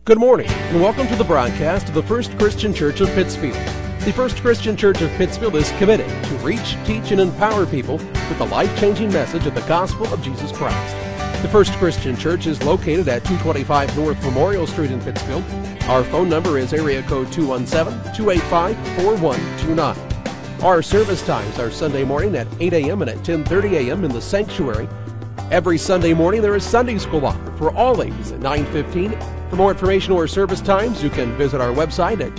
Good morning, and welcome to the broadcast of the First Christian Church of Pittsfield. The First Christian Church of Pittsfield is committed to reach, teach, and empower people with the life-changing message of the gospel of Jesus Christ. The First Christian Church is located at 225 North Memorial Street in Pittsfield. Our phone number is area code 217-285-4129. Our service times are Sunday morning at 8 a.m. and at 10:30 a.m. in the sanctuary. Every Sunday morning there is Sunday school offered for all ages at 9:15. For more information or service times, you can visit our website at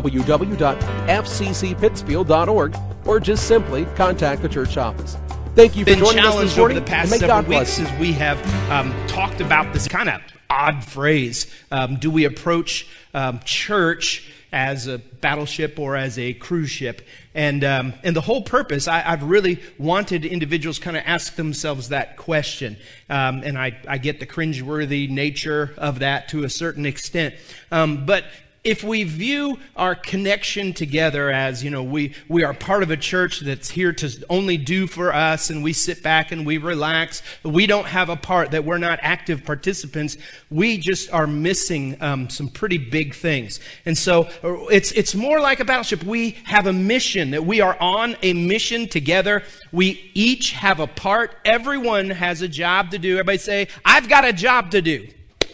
www.fccpittsfield.org or just simply contact the church office. Thank you for joining us this morning. Over the past several weeks as we have talked about this kind of odd phrase. Do we approach church as a battleship or as a cruise ship? And the whole purpose, I've really wanted individuals kind of ask themselves that question. And I get the cringeworthy nature of that to a certain extent. But if we view our connection together as, we are part of a church that's here to only do for us, and we sit back and we relax, we don't have a part, that we're not active participants, we just are missing some pretty big things. And so it's more like a battleship. We have a mission, that we are on a mission together. We each have a part. Everyone has a job to do. Everybody say, I've got a job to do.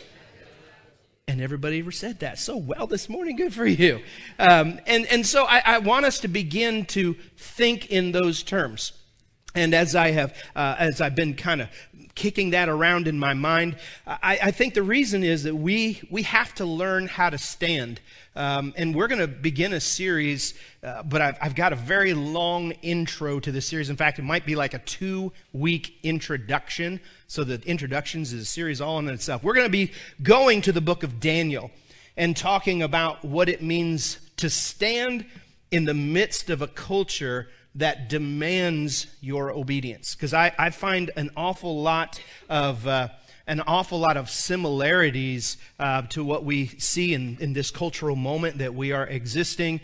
And everybody ever said that so well this morning. Good for you. And so I want us to begin to think in those terms. And as I've been kind of kicking that around in my mind, I think the reason is that we have to learn how to stand. And we're going to begin a series, but I've got a very long intro to this series. In fact, it might be like a 2-week introduction. So the introductions is a series all in itself. We're going to be going to the book of Daniel and talking about what it means to stand in the midst of a culture that demands your obedience. Because I find an awful lot of similarities to what we see in this cultural moment that we are existing,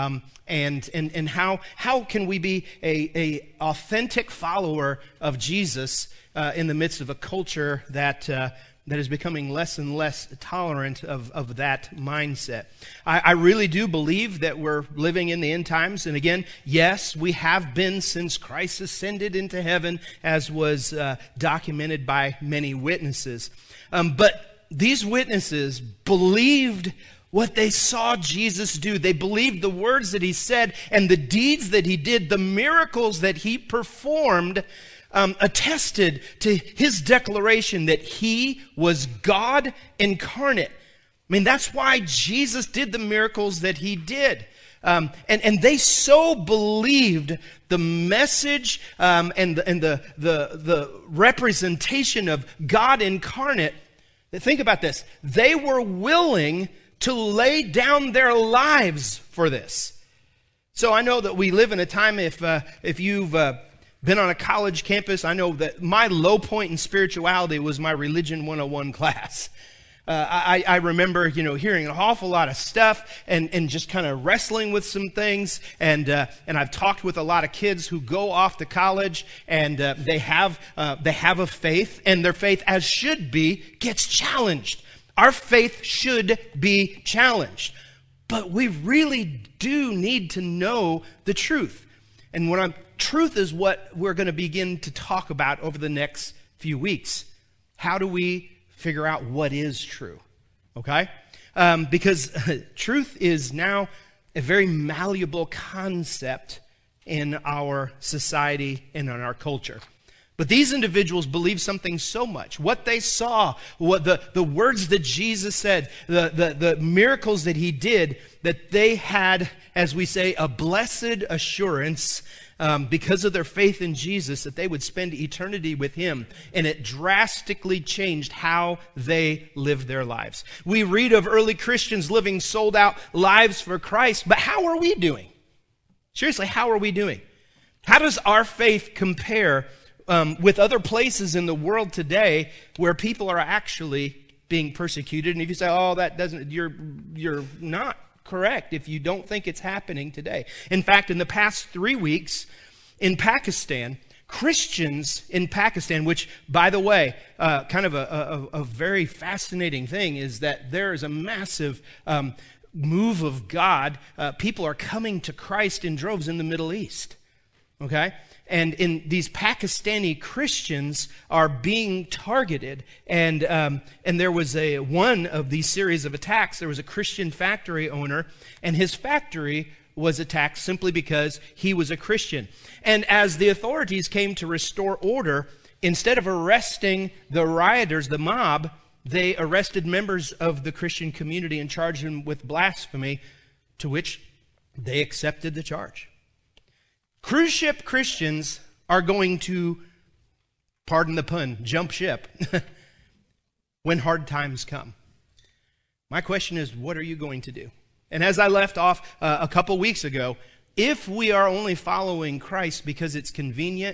and how can we be a authentic follower of Jesus in the midst of a culture that is becoming less and less tolerant of that mindset. I really do believe that we're living in the end times. And again, yes, we have been since Christ ascended into heaven, as was documented by many witnesses. But these witnesses believed what they saw Jesus do. They believed the words that he said and the deeds that he did, the miracles that he performed, attested to his declaration that he was God incarnate. I mean, that's why Jesus did the miracles that he did. And they so believed the message and the representation of God incarnate that, think about this, they were willing to lay down their lives for this. So I know that we live in a time, if you've been on a college campus, I know that my low point in spirituality was my Religion 101 class. I remember, hearing an awful lot of stuff and just kind of wrestling with some things. And I've talked with a lot of kids who go off to college and they have a faith, and their faith, as should be, gets challenged. Our faith should be challenged. But we really do need to know the truth. And truth is what we're going to begin to talk about over the next few weeks. How do we figure out what is true? Okay? Because truth is now a very malleable concept in our society and in our culture. But these individuals believed something so much. What they saw, what the words that Jesus said, the miracles that he did, that they had, as we say, a blessed assurance because of their faith in Jesus, that they would spend eternity with him. And it drastically changed how they lived their lives. We read of early Christians living sold out lives for Christ, but how are we doing? Seriously, how are we doing? How does our faith compare with other places in the world today where people are actually being persecuted? And if you say, oh, that doesn't, you're not correct if you don't think it's happening today. In fact, in the past 3 weeks in Pakistan, Christians in Pakistan, which, by the way, kind of a very fascinating thing is that there is a massive move of God. People are coming to Christ in droves in the Middle East, okay? And in these Pakistani Christians are being targeted. And there was one of these series of attacks, there was a Christian factory owner, and his factory was attacked simply because he was a Christian. And as the authorities came to restore order, instead of arresting the rioters, the mob, they arrested members of the Christian community and charged them with blasphemy, to which they accepted the charge. Cruise ship Christians are going to, pardon the pun, jump ship when hard times come. My question is, what are you going to do? And as I left off a couple weeks ago, if we are only following Christ because it's convenient,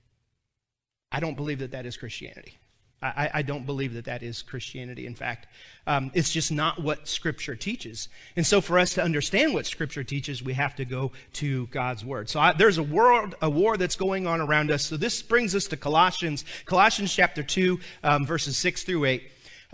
I don't believe that that is Christianity. I don't believe that that is Christianity. In fact, it's just not what Scripture teaches. And so for us to understand what Scripture teaches, we have to go to God's Word. So there's a war that's going on around us. So this brings us to Colossians chapter 2, verses 6 through 8.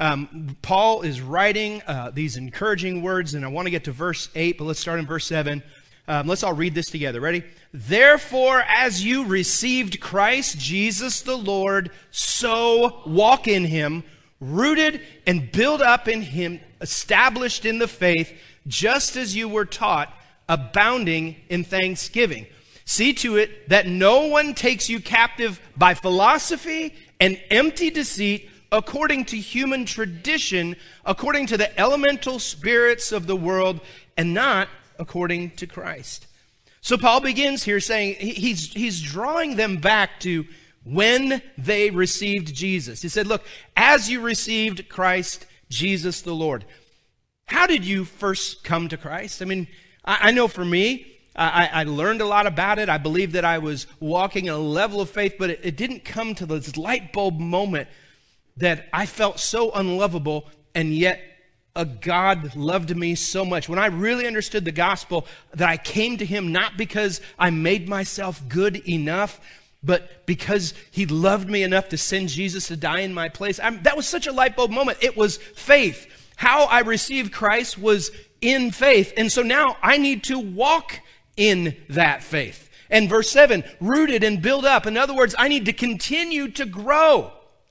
Paul is writing these encouraging words, and I want to get to verse 8, but let's start in verse 7. Let's all read this together. Ready? Therefore, as you received Christ Jesus the Lord, so walk in him, rooted and built up in him, established in the faith, just as you were taught, abounding in thanksgiving. See to it that no one takes you captive by philosophy and empty deceit, according to human tradition, according to the elemental spirits of the world, and not according to Christ. So Paul begins here saying he's drawing them back to when they received Jesus. He said, look, as you received Christ Jesus the Lord. How did you first come to Christ? I mean, I know for me, I learned a lot about it. I believe that I was walking at a level of faith, but it didn't come to this light bulb moment that I felt so unlovable, and yet a God loved me so much. When I really understood the gospel, that I came to him not because I made myself good enough, but because he loved me enough to send Jesus to die in my place. That was such a light bulb moment. It was faith. How I received Christ was in faith. And so now I need to walk in that faith. And verse 7, rooted and built up. In other words, I need to continue to grow.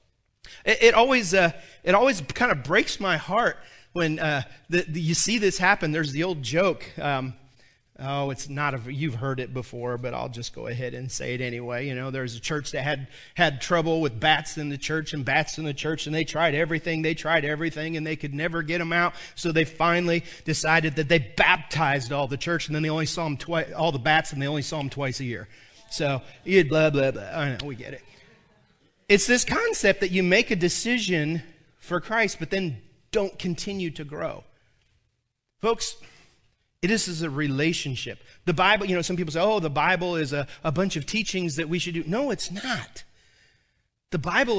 It always kind of breaks my heart when you see this happen. There's the old joke. It's not you've heard it before, but I'll just go ahead and say it anyway. You know, there's a church that had trouble with bats in the church, and they tried everything, and they could never get them out. So they finally decided that they baptized all the church, and then they only saw them all the bats, and they only saw them twice a year. So you blah blah blah. I know, we get it. It's this concept that you make a decision for Christ, but then don't continue to grow. Folks, this is a relationship. The Bible, some people say, the Bible is a bunch of teachings that we should do. No, it's not. The Bible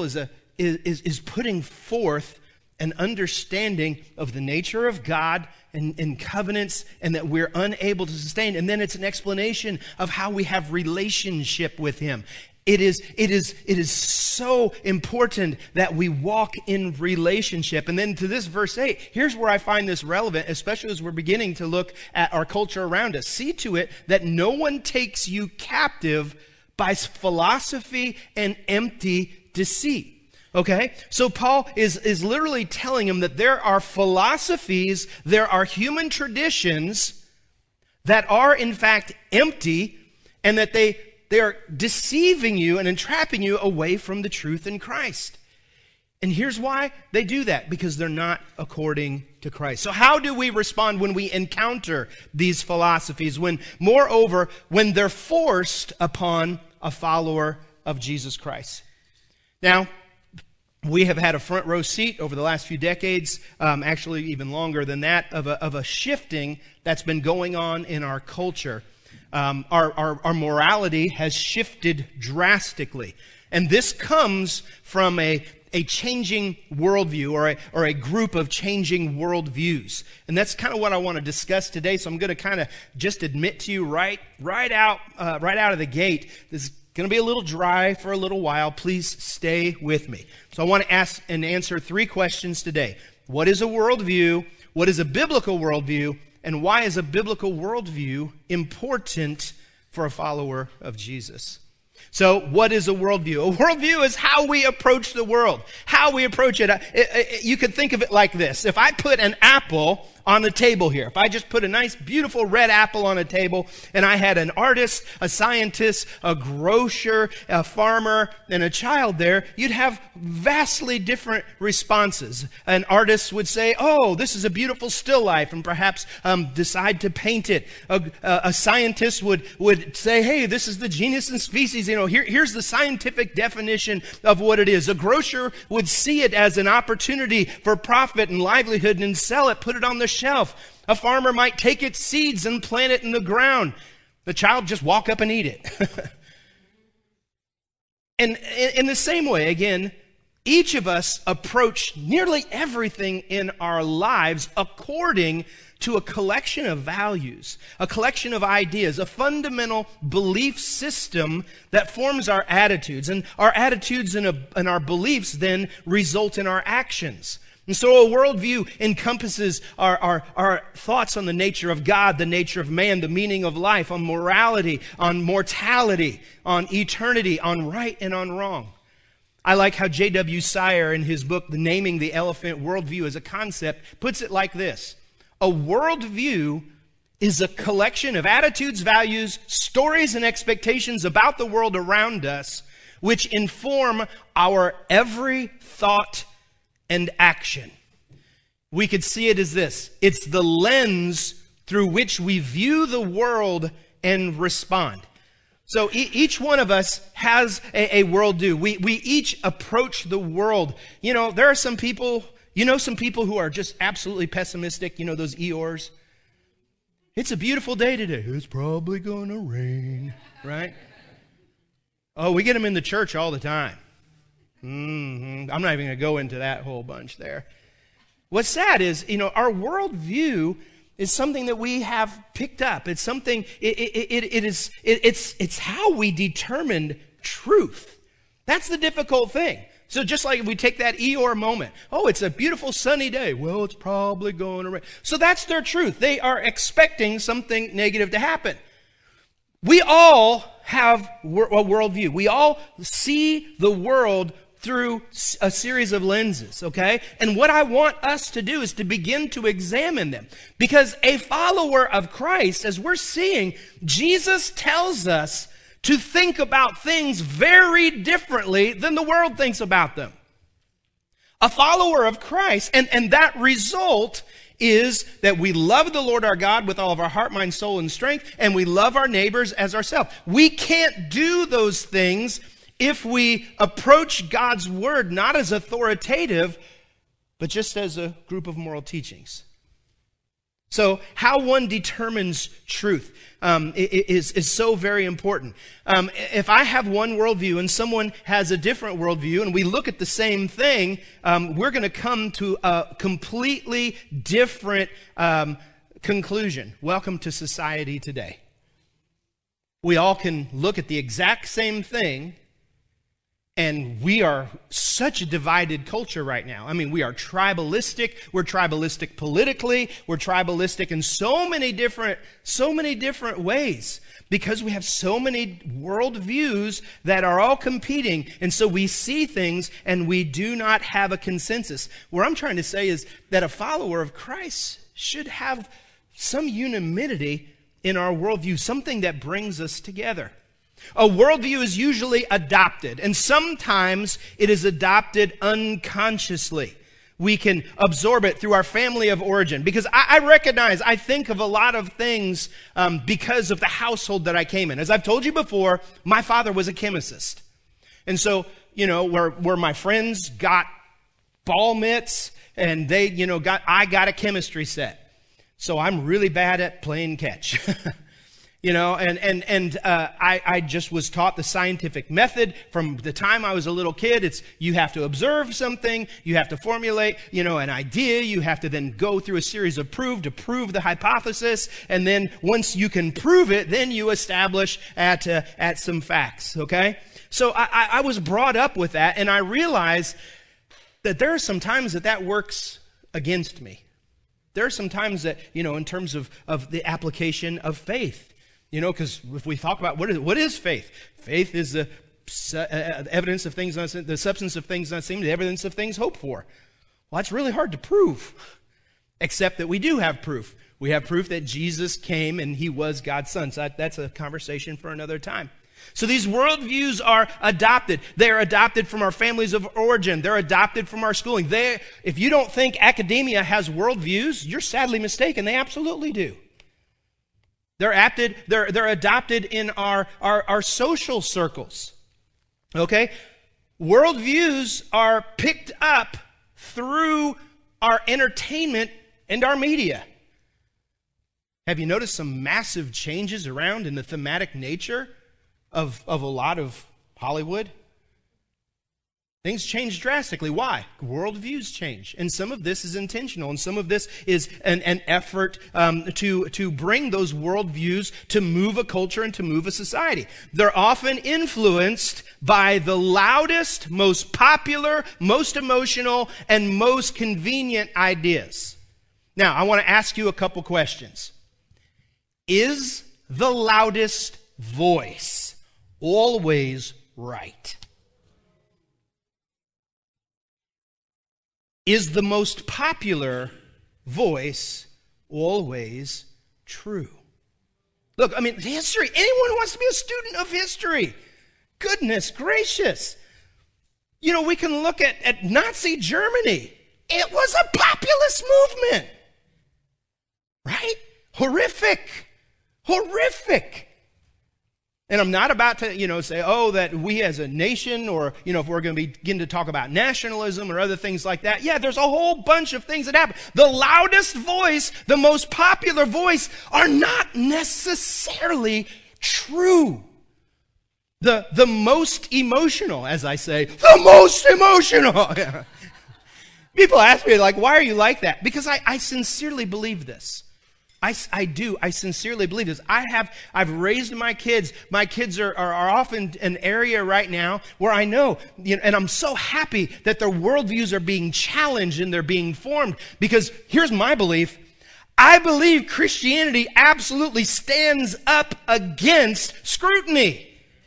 is putting forth an understanding of the nature of God and covenants, and that we're unable to sustain. And then it's an explanation of how we have relationship with him. It is so important that we walk in relationship. And then to this verse 8, here's where I find this relevant, especially as we're beginning to look at our culture around us. See to it that no one takes you captive by philosophy and empty deceit. Okay? So Paul is literally telling him that there are philosophies, there are human traditions that are in fact empty, and that they are deceiving you and entrapping you away from the truth in Christ. And here's why they do that: because they're not according to Christ. So how do we respond when we encounter these philosophies, when they're forced upon a follower of Jesus Christ? Now, we have had a front row seat over the last few decades, actually even longer than that, of a shifting that's been going on in our culture. Our morality has shifted drastically. And this comes from a changing worldview, or a group of changing worldviews. And that's kind of what I want to discuss today. So I'm going to kind of just admit to you right out of the gate, this going to be a little dry for a little while. Please stay with me. So I want to ask and answer 3 questions today. What is a worldview? What is a biblical worldview? And why is a biblical worldview important for a follower of Jesus? So what is a worldview? A worldview is how we approach the world, how we approach it. You could think of it like this. If I put an apple on the table here, if I just put a nice, beautiful red apple on a table, and I had an artist, a scientist, a grocer, a farmer, and a child there, you'd have vastly different responses. An artist would say, oh, this is a beautiful still life, and perhaps decide to paint it. A scientist would say, hey, this is the genus and species. Here's the scientific definition of what it is. A grocer would see it as an opportunity for profit and livelihood and sell it, put it on the shelf. A farmer might take its seeds and plant it in the ground. The child just walk up and eat it. And in the same way, again, each of us approach nearly everything in our lives according to a collection of values, a collection of ideas, a fundamental belief system that forms our attitudes. And our attitudes and our beliefs then result in our actions. And so a worldview encompasses our thoughts on the nature of God, the nature of man, the meaning of life, on morality, on mortality, on eternity, on right and on wrong. I like how J.W. Sire, in his book, The Naming the Elephant, Worldview as a Concept, puts it like this. A worldview is a collection of attitudes, values, stories, and expectations about the world around us, which inform our every thought and action. We could see it as this. It's the lens through which we view the world and respond. So each one of us has a worldview. We each approach the world. There are some people, some people who are just absolutely pessimistic, those Eeyores. It's a beautiful day today. It's probably going to rain, right? Oh, we get them in the church all the time. I'm not even going to go into that whole bunch there. What's sad is, our worldview is something that we have picked up. It's something, it's how we determine truth. That's the difficult thing. So just like if we take that Eeyore moment, oh, it's a beautiful sunny day. Well, it's probably going to rain. So that's their truth. They are expecting something negative to happen. We all have a worldview. We all see the world through a series of lenses, okay? And what I want us to do is to begin to examine them. Because a follower of Christ, as we're seeing, Jesus tells us to think about things very differently than the world thinks about them. A follower of Christ, and that result is that we love the Lord our God with all of our heart, mind, soul, and strength, and we love our neighbors as ourselves. We can't do those things if we approach God's word not as authoritative, but just as a group of moral teachings. So how one determines truth is so very important. If I have one worldview and someone has a different worldview and we look at the same thing, we're going to come to a completely different conclusion. Welcome to society today. We all can look at the exact same thing, and we are such a divided culture right now. I mean, we are tribalistic. We're tribalistic politically. We're tribalistic in so many different ways because we have so many worldviews that are all competing. And so we see things and we do not have a consensus. What I'm trying to say is that a follower of Christ should have some unanimity in our worldview, something that brings us together. A worldview is usually adopted, and sometimes it is adopted unconsciously. We can absorb it through our family of origin. Because I think of a lot of things because of the household that I came in. As I've told you before, my father was a chemist. And so, where my friends got ball mitts and they, I got a chemistry set. So I'm really bad at playing catch. I just was taught the scientific method from the time I was a little kid. It's you have to observe something, you have to formulate, an idea, you have to then go through a series of proof to prove the hypothesis, and then once you can prove it, then you establish at some facts, okay? So I was brought up with that, and I realized that there are some times that works against me. There are some times that, in terms of the application of faith, because if we talk about what is faith? Faith is the evidence of things not seen, the substance of things not seen, the evidence of things hoped for. Well, that's really hard to prove, except that we do have proof. We have proof that Jesus came and he was God's son. So that's a conversation for another time. So these worldviews are adopted. They are adopted from our families of origin. They're adopted from our schooling. If you don't think academia has worldviews, you're sadly mistaken. They absolutely do. They're adopted in our social circles. Okay? Worldviews are picked up through our entertainment and our media. Have you noticed some massive changes around in the thematic nature of a lot of Hollywood? Things change drastically. Why? Worldviews change. And some of this is intentional, and some of this is an effort to bring those worldviews to move a culture and to move a society. They're often influenced by the loudest, most popular, most emotional, and most convenient ideas. Now, I want to ask you a couple questions. Is the loudest voice always right? Is the most popular voice always true? Look, history, anyone who wants to be a student of history, goodness gracious. We can look at Nazi Germany. It was a populist movement, right? Horrific. And I'm not about to, say, that we as a nation or, if we're going to begin to talk about nationalism or other things like that. Yeah, there's a whole bunch of things that happen. The loudest voice, the most popular voice are not necessarily true. The most emotional, as I say, the most emotional. People ask me, why are you like that? Because I sincerely believe this. I do. I sincerely believe this. I've raised my kids. My kids are off in an area right now where I know, and I'm so happy that their worldviews are being challenged and they're being formed, because here's my belief. I believe Christianity absolutely stands up against scrutiny.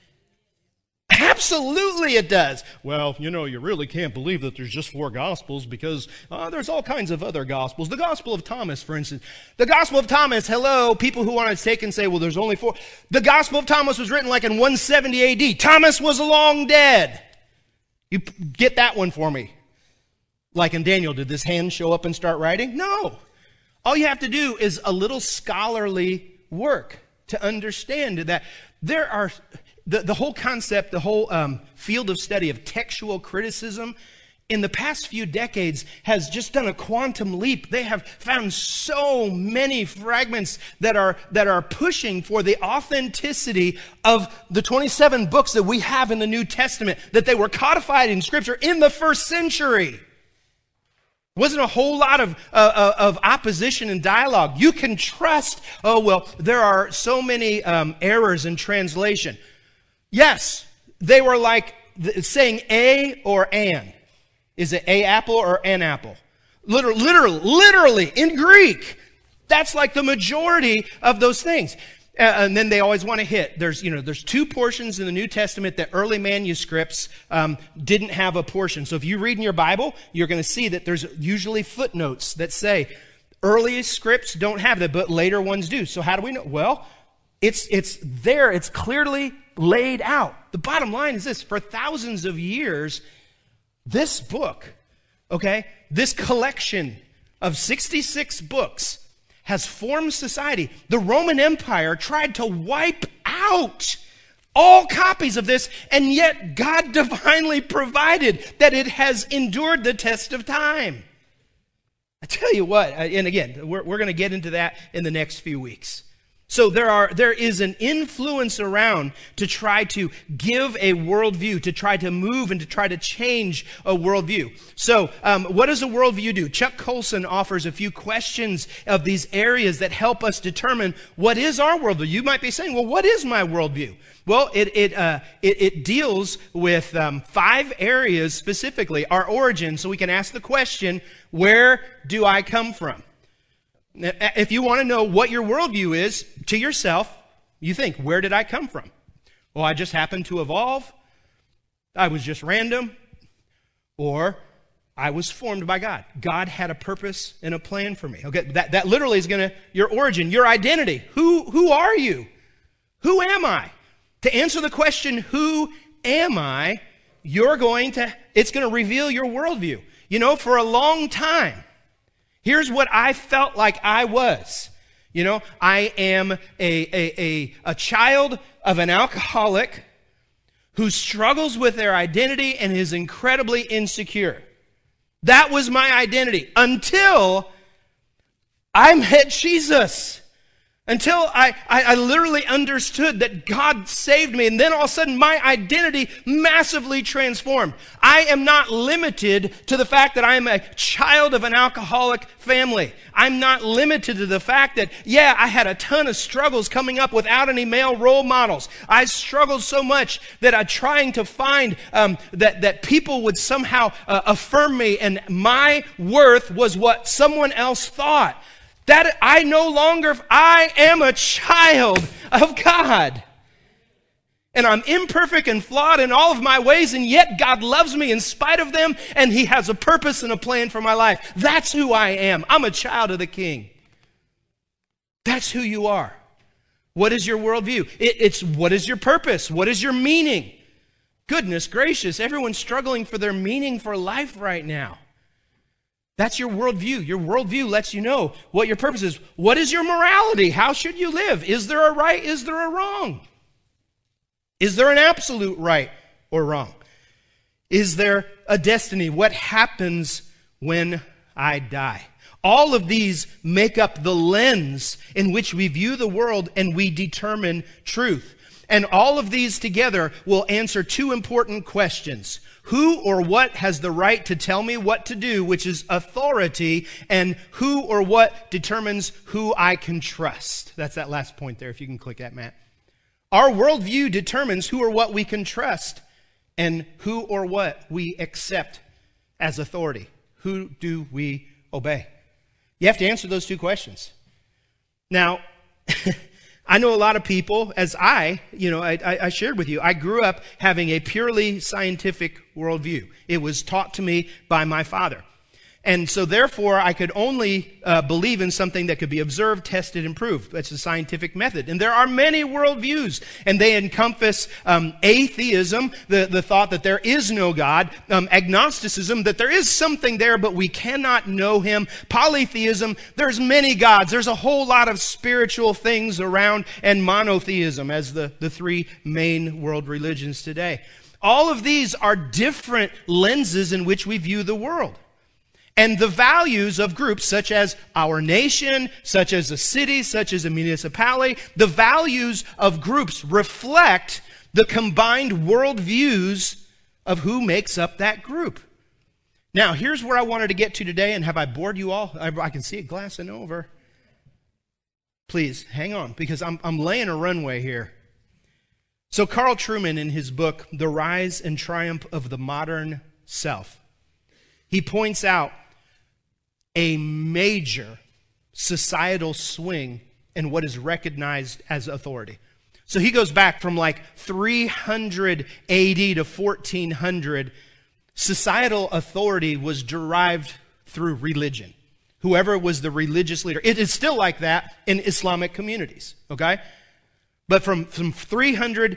Absolutely it does. Well, you really can't believe that there's just 4 Gospels because there's all kinds of other Gospels. The Gospel of Thomas, for instance. The Gospel of Thomas, hello, people who want to take and say, well, there's only 4. The Gospel of Thomas was written in 170 AD. Thomas was long dead. You get that one for me. Like in Daniel, did this hand show up and start writing? No. All you have to do is a little scholarly work to understand that there are... The whole concept, the whole field of study of textual criticism in the past few decades has just done a quantum leap. They have found so many fragments that are pushing for the authenticity of the 27 books that we have in the New Testament, that they were codified in Scripture in the first century. Wasn't a whole lot of opposition and dialogue. You can trust, there are so many errors in translation. Yes, they were saying a or an. Is it a apple or an apple? Literally, in Greek. That's the majority of those things. And then they always want to hit. There's 2 portions in the New Testament that early manuscripts didn't have a portion. So if you read in your Bible, you're going to see that there's usually footnotes that say early scripts don't have that, but later ones do. So how do we know? Well, it's there. It's clearly laid out. The bottom line is this: for thousands of years, this book, this collection of 66 books has formed society. The Roman Empire tried to wipe out all copies of this, and yet God divinely provided that it has endured the test of time. I tell you what, and again, we're going to get into that in the next few weeks. So there is an influence around to try to give a worldview, to try to move and to try to change a worldview. So what does a worldview do? Chuck Colson offers a few questions of these areas that help us determine what is our worldview. You might be saying, well, what is my worldview? Well, it deals with 5 areas specifically. Our origin, so we can ask the question, where do I come from? If you want to know what your worldview is to yourself, you think, where did I come from? Well, I just happened to evolve. I was just random. Or I was formed by God. God had a purpose and a plan for me. Okay, that literally is going to, your origin, your identity. Who are you? Who am I? To answer the question, who am I, it's going to reveal your worldview. You know, for a long time, here's what I felt like I was. You know, I am a child of an alcoholic who struggles with their identity and is incredibly insecure. That was my identity until I met Jesus. Until I literally understood that God saved me. And then all of a sudden, my identity massively transformed. I am not limited to the fact that I am a child of an alcoholic family. I'm not limited to the fact that, I had a ton of struggles coming up without any male role models. I struggled so much that I'm trying to find that people would somehow affirm me, and my worth was what someone else thought. That I am a child of God. And I'm imperfect and flawed in all of my ways, and yet God loves me in spite of them, and He has a purpose and a plan for my life. That's who I am. I'm a child of the King. That's who you are. What is your worldview? It's what is your purpose? What is your meaning? Goodness gracious, everyone's struggling for their meaning for life right now. That's your worldview. Your worldview lets you know what your purpose is. What is your morality? How should you live? Is there a right? Is there a wrong? Is there an absolute right or wrong? Is there a destiny? What happens when I die? All of these make up the lens in which we view the world and we determine truth. And all of these together will answer 2 important questions. Who or what has the right to tell me what to do, which is authority, and who or what determines who I can trust? That's that last point there, if you can click that, Matt. Our worldview determines who or what we can trust and who or what we accept as authority. Who do we obey? You have to answer those 2 questions. Now, I know a lot of people, as I shared with you, I grew up having a purely scientific worldview. It was taught to me by my father. And so therefore, I could only believe in something that could be observed, tested, and proved. That's the scientific method. And there are many worldviews, and they encompass atheism, the thought that there is no God, agnosticism, that there is something there, but we cannot know Him, polytheism, there's many gods, there's a whole lot of spiritual things around, and monotheism as the 3 main world religions today. All of these are different lenses in which we view the world. And the values of groups such as our nation, such as a city, such as a municipality, the values of groups reflect the combined worldviews of who makes up that group. Now, here's where I wanted to get to today, and have I bored you all? I can see it glassing over. Please, hang on, because I'm laying a runway here. So Carl Trueman, in his book, The Rise and Triumph of the Modern Self, he points out a major societal swing in what is recognized as authority. So he goes back from like 300 AD to 1400. Societal authority was derived through religion. Whoever was the religious leader. It is still like that in Islamic communities, okay? But from 300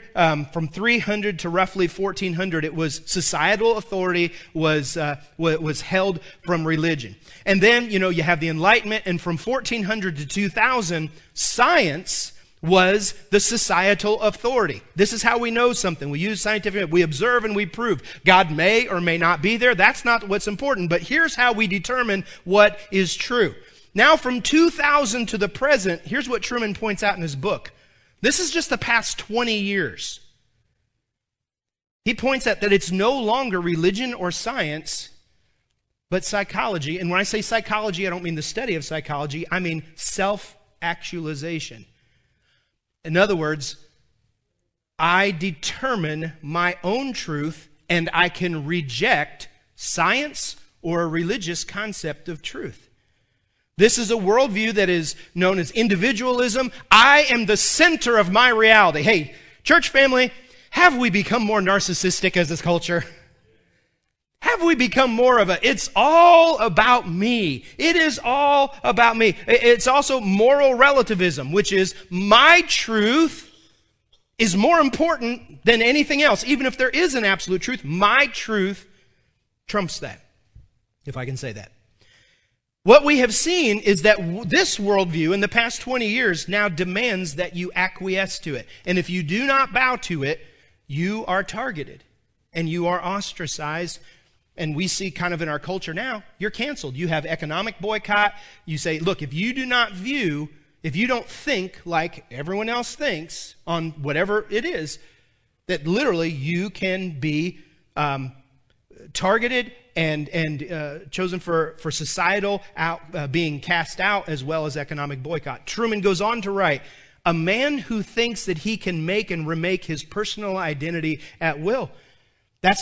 to roughly 1400, it was societal authority was held from religion. And then, you have the Enlightenment, and from 1400 to 2000, science was the societal authority. This is how we know something. We use scientific, we observe and we prove. God may or may not be there. That's not what's important. But here's how we determine what is true. Now from 2000 to the present, here's what Truman points out in his book. This is just the past 20 years. He points out that it's no longer religion or science, but psychology. And when I say psychology, I don't mean the study of psychology. I mean self-actualization. In other words, I determine my own truth, and I can reject science or a religious concept of truth. This is a worldview that is known as individualism. I am the center of my reality. Hey, church family, have we become more narcissistic as this culture? Have we become more of it's all about me. It is all about me. It's also moral relativism, which is my truth is more important than anything else. Even if there is an absolute truth, my truth trumps that, if I can say that. What we have seen is that this worldview in the past 20 years now demands that you acquiesce to it. And if you do not bow to it, you are targeted and you are ostracized. And we see kind of in our culture now, you're canceled. You have economic boycott. You say, look, if you don't think like everyone else thinks on whatever it is, that literally you can be targeted and chosen for societal being cast out as well as economic boycott. Truman goes on to write, a man who thinks that he can make and remake his personal identity at will. That's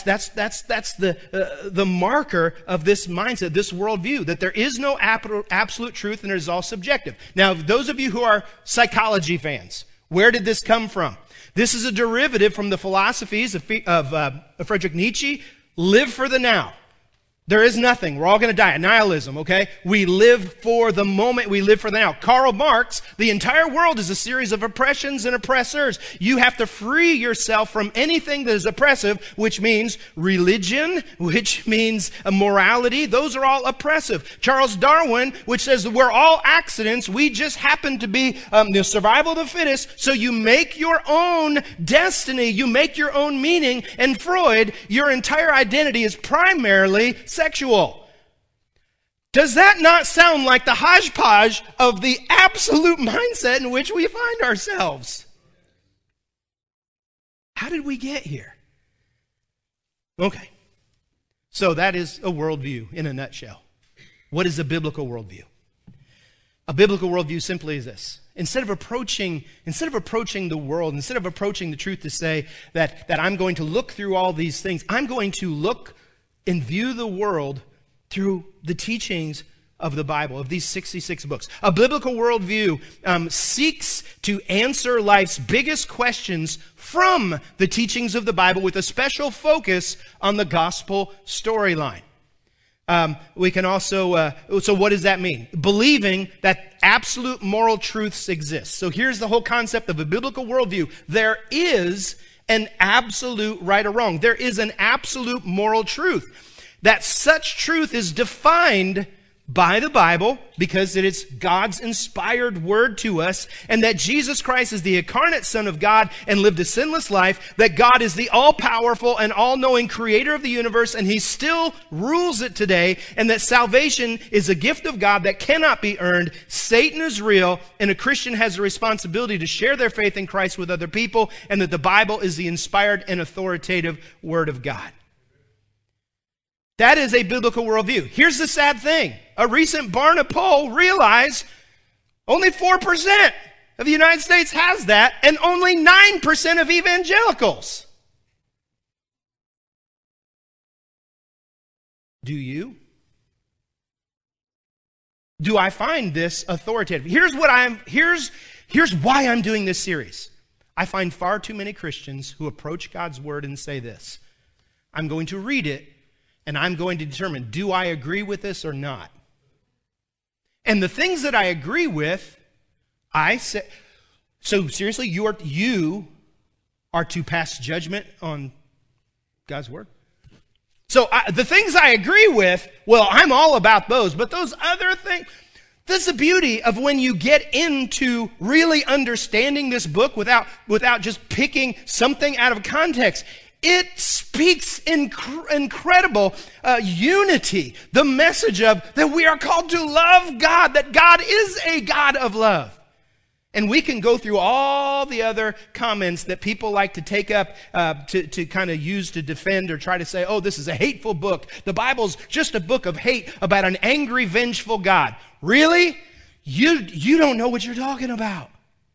the marker of this mindset, this worldview, that there is no absolute truth and it is all subjective. Now, those of you who are psychology fans, where did this come from? This is a derivative from the philosophies of Friedrich Nietzsche. Live for the now. There is nothing. We're all going to die. Nihilism, okay? We live for the moment. We live for the now. Karl Marx, the entire world is a series of oppressions and oppressors. You have to free yourself from anything that is oppressive, which means religion, which means morality. Those are all oppressive. Charles Darwin, which says that we're all accidents. We just happen to be the survival of the fittest. So you make your own destiny. You make your own meaning. And Freud, your entire identity is primarily sexual. Does that not sound like the hodgepodge of the absolute mindset in which we find ourselves? How did we get here? Okay. So that is a worldview in a nutshell. What is a biblical worldview? A biblical worldview simply is this. Instead of approaching the world, instead of approaching the truth to say that I'm going to look through all these things, I'm going to look and view the world through the teachings of the Bible, of these 66 books. A biblical worldview seeks to answer life's biggest questions from the teachings of the Bible with a special focus on the gospel storyline. We can also, so what does that mean? Believing that absolute moral truths exist. So here's the whole concept of a biblical worldview. There is an absolute right or wrong. There is an absolute moral truth. That such truth is defined by the Bible because it is God's inspired word to us, and that Jesus Christ is the incarnate Son of God and lived a sinless life, that God is the all-powerful and all-knowing creator of the universe, and he still rules it today, and that salvation is a gift of God that cannot be earned. Satan is real, and a Christian has a responsibility to share their faith in Christ with other people, and that the Bible is the inspired and authoritative word of God. That is a biblical worldview. Here's the sad thing. A recent Barna poll realized only 4% of the United States has that, and only 9% of evangelicals. Do you? Do I find this authoritative? Here's why I'm doing this series. I find far too many Christians who approach God's word and say this: I'm going to read it, and I'm going to determine, do I agree with this or not? And the things that I agree with, I say, so seriously, you are to pass judgment on God's word? So the things I agree with, well, I'm all about those. But those other things, that's the beauty of when you get into really understanding this book without just picking something out of context. it speaks incredible unity. The message of that we are called to love God, that God is a God of love. And we can go through all the other comments that people like to take up to kind of use to defend or try to say, oh, this is a hateful book. The Bible's just a book of hate about an angry, vengeful God. Really? You don't know what you're talking about.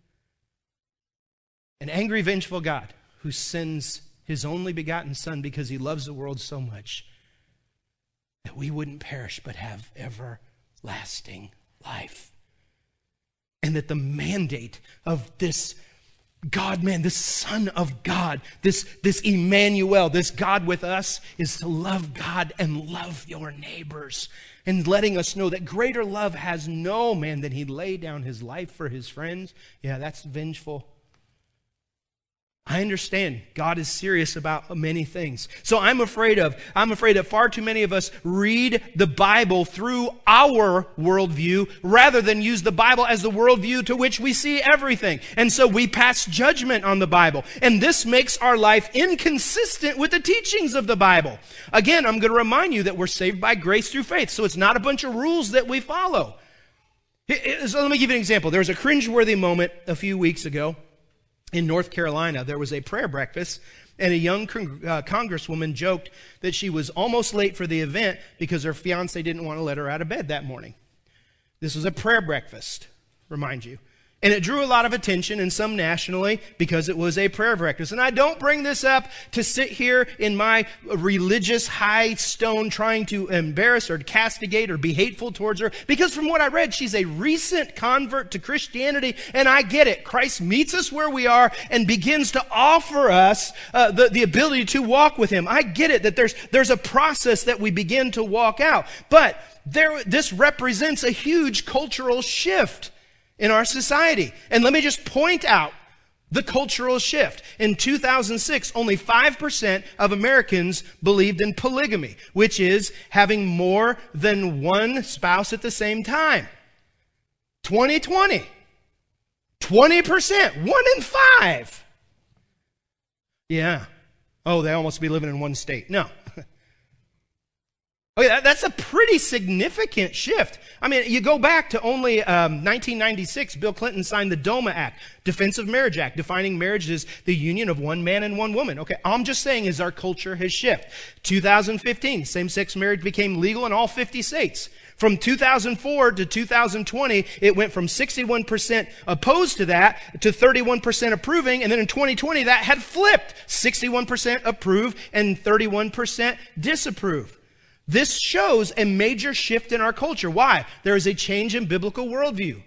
An angry, vengeful God who sends his only begotten Son because he loves the world so much that we wouldn't perish but have everlasting life. And that the mandate of this God-man, this Son of God, this Emmanuel, this God with us, is to love God and love your neighbors. And letting us know that greater love has no man than he laid down his life for his friends. Yeah, that's vengeful. I understand God is serious about many things. So I'm afraid that far too many of us read the Bible through our worldview rather than use the Bible as the worldview to which we see everything. And so we pass judgment on the Bible. And this makes our life inconsistent with the teachings of the Bible. Again, I'm going to remind you that we're saved by grace through faith. So it's not a bunch of rules that we follow. So let me give you an example. There was a cringeworthy moment a few weeks ago. In North Carolina, there was a prayer breakfast, and a young congresswoman joked that she was almost late for the event because her fiancé didn't want to let her out of bed that morning. This was a prayer breakfast, remind you. And it drew a lot of attention, and some nationally, because it was a prayer breakfast. And I don't bring this up to sit here in my religious high stone trying to embarrass or castigate or be hateful towards her, because from what I read, she's a recent convert to Christianity, and I get it. Christ meets us where we are and begins to offer us the ability to walk with him. I get it that there's a process that we begin to walk out. But this represents a huge cultural shift in our society. And let me just point out the cultural shift. In 2006, only 5% of Americans believed in polygamy, which is having more than one spouse at the same time. 2020, 20%, 1 in 5. Yeah. Oh, they all must be living in one state. No. Okay, that's a pretty significant shift. I mean, you go back to only 1996, Bill Clinton signed the DOMA Act, Defense of Marriage Act, defining marriage as the union of one man and one woman. Okay, all I'm just saying is our culture has shifted. 2015, same-sex marriage became legal in all 50 states. From 2004 to 2020, it went from 61% opposed to that to 31% approving, and then in 2020, that had flipped. 61% approved and 31% disapproved. This shows a major shift in our culture. Why? There is a change in biblical worldview.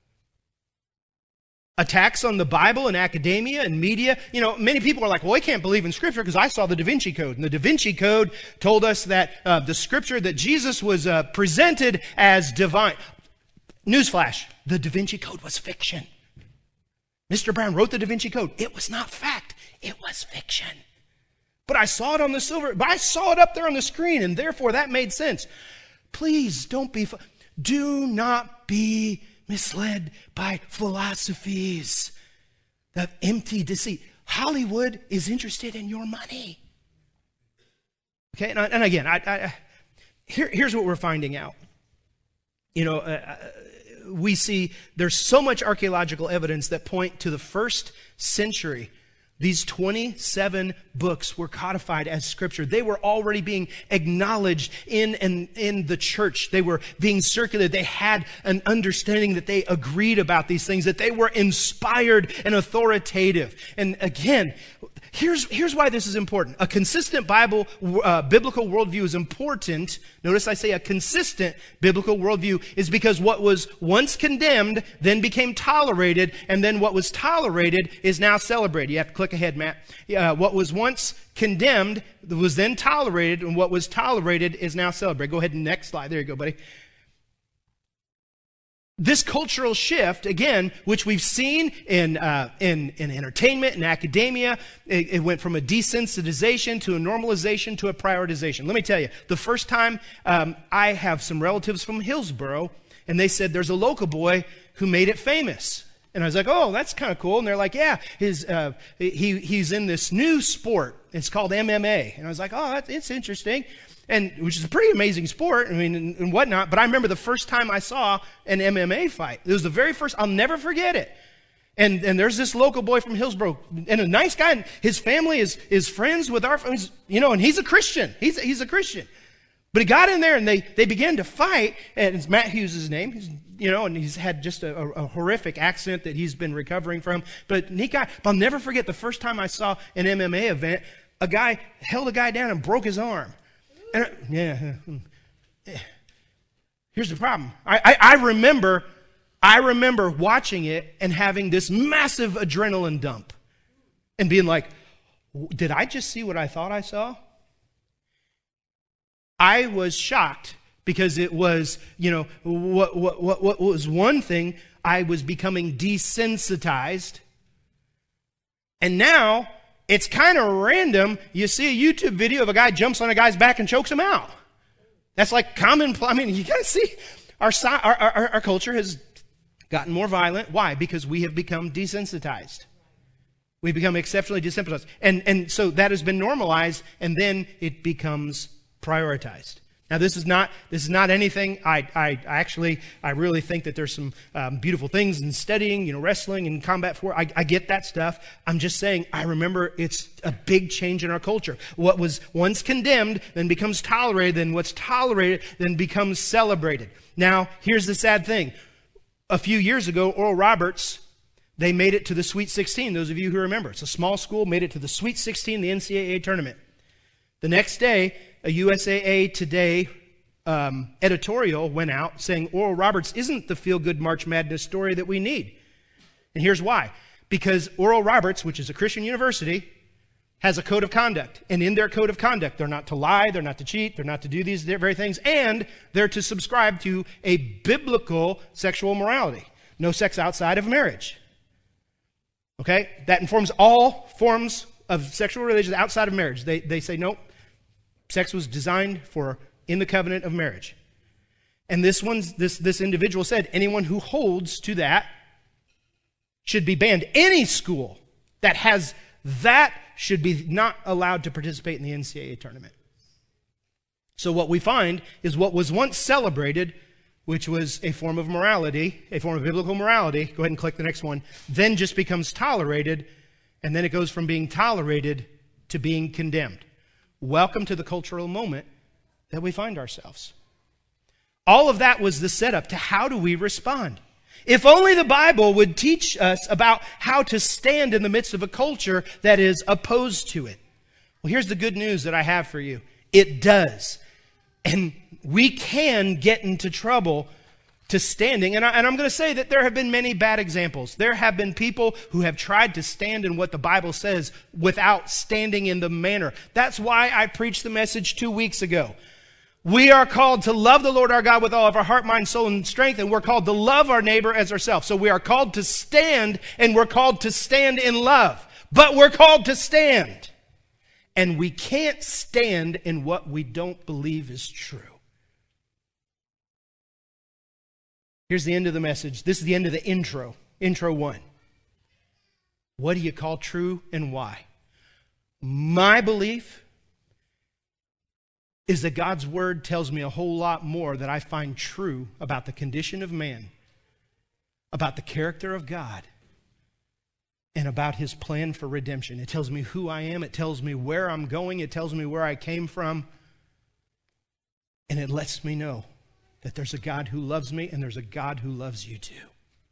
Attacks on the Bible and academia and media. You know, many people are like, well, I can't believe in Scripture because I saw the Da Vinci Code. And the Da Vinci Code told us that the Scripture that Jesus was presented as divine. Newsflash, the Da Vinci Code was fiction. Mr. Brown wrote the Da Vinci Code. It was not fact. It was fiction. But I saw it on the silver, but I saw it up there on the screen, and therefore that made sense. Please do not be misled by philosophies of empty deceit. Hollywood is interested in your money. Okay, and again, here's what we're finding out. You know, we see there's so much archaeological evidence that point to the first century. These 27 books were codified as Scripture. They were already being acknowledged in the church. They were being circulated. They had an understanding that they agreed about these things, that they were inspired and authoritative. And again, here's why this is important. A consistent biblical worldview is important. Notice I say a consistent biblical worldview is because what was once condemned then became tolerated, and then what was tolerated is now celebrated. You have to click ahead, Matt. What was once condemned was then tolerated, and what was tolerated is now celebrated. Go ahead, next slide. There you go, buddy. This cultural shift, again, which we've seen in entertainment and academia, it went from a desensitization to a normalization to a prioritization. Let me tell you, the first time I have some relatives from Hillsboro, and they said there's a local boy who made it famous. And I was like, oh, that's kind of cool. And they're like, yeah, he's in this new sport. It's called MMA. And I was like, oh, it's interesting. And which is a pretty amazing sport, I mean, and whatnot. But I remember the first time I saw an MMA fight. It was the very first, I'll never forget it. And there's this local boy from Hillsborough, and a nice guy, and his family is friends with our friends, and he's a Christian. He's a Christian. But he got in there, and they began to fight, and it's Matt Hughes' his name, and he's had just a horrific accident that he's been recovering from. But I'll never forget the first time I saw an MMA event, a guy held a guy down and broke his arm. And here's the problem. I remember watching it and having this massive adrenaline dump and being like, did I just see what I thought I saw? I was shocked because it was, what was one thing, I was becoming desensitized. And now it's kind of random. You see a YouTube video of a guy jumps on a guy's back and chokes him out. That's like common. I mean, you got to see our culture has gotten more violent. Why? Because we have become desensitized. We've become exceptionally desensitized. And so that has been normalized, and then it becomes prioritized. Now, this is not anything. I really think that there's some beautiful things in studying, wrestling and combat sport. I get that stuff. I'm just saying, I remember it's a big change in our culture. What was once condemned then becomes tolerated, then what's tolerated then becomes celebrated. Now, here's the sad thing. A few years ago, Oral Roberts, they made it to the Sweet 16. Those of you who remember, it's a small school, made it to the Sweet 16, the NCAA tournament. The next day, a USAA Today editorial went out saying Oral Roberts isn't the feel-good March Madness story that we need. And here's why. Because Oral Roberts, which is a Christian university, has a code of conduct. And in their code of conduct, they're not to lie, they're not to cheat, they're not to do these very things, and they're to subscribe to a biblical sexual morality. No sex outside of marriage. Okay? That informs all forms of sexual relations outside of marriage. They say, nope, sex was designed for in the covenant of marriage. And this individual said, anyone who holds to that should be banned. Any school that has that should be not allowed to participate in the NCAA tournament. So what we find is what was once celebrated, which was a form of morality, a form of biblical morality, go ahead and click the next one, then just becomes tolerated, and then it goes from being tolerated to being condemned. Welcome to the cultural moment that we find ourselves. All of that was the setup to how do we respond. If only the Bible would teach us about how to stand in the midst of a culture that is opposed to it. Well, here's the good news that I have for you. It does. And we can get into trouble to standing. And I'm going to say that there have been many bad examples. There have been people who have tried to stand in what the Bible says without standing in the manner. That's why I preached the message 2 weeks ago. We are called to love the Lord our God with all of our heart, mind, soul, and strength, and we're called to love our neighbor as ourselves. So we are called to stand, and we're called to stand in love. But we're called to stand. And we can't stand in what we don't believe is true. Here's the end of the message. This is the end of the intro. Intro 1. What do you call true and why? My belief is that God's word tells me a whole lot more that I find true about the condition of man, about the character of God, and about his plan for redemption. It tells me who I am. It tells me where I'm going. It tells me where I came from. And it lets me know that there's a God who loves me and there's a God who loves you too.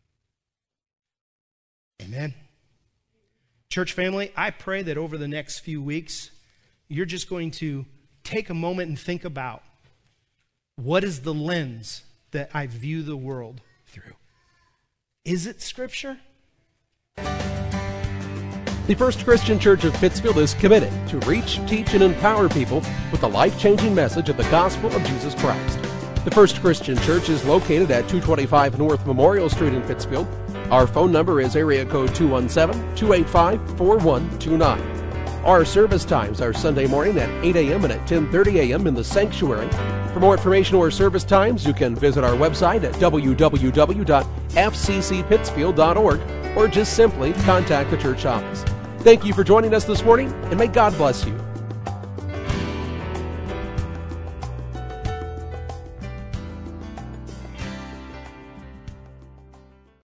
Amen. Church family, I pray that over the next few weeks, you're just going to take a moment and think about what is the lens that I view the world through. Is it Scripture? The First Christian Church of Pittsfield is committed to reach, teach, and empower people with the life-changing message of the gospel of Jesus Christ. The First Christian Church is located at 225 North Memorial Street in Pittsfield. Our phone number is area code 217-285-4129. Our service times are Sunday morning at 8 a.m. and at 10:30 a.m. in the sanctuary. For more information or service times, you can visit our website at www.fccpittsfield.org or just simply contact the church office. Thank you for joining us this morning, and may God bless you.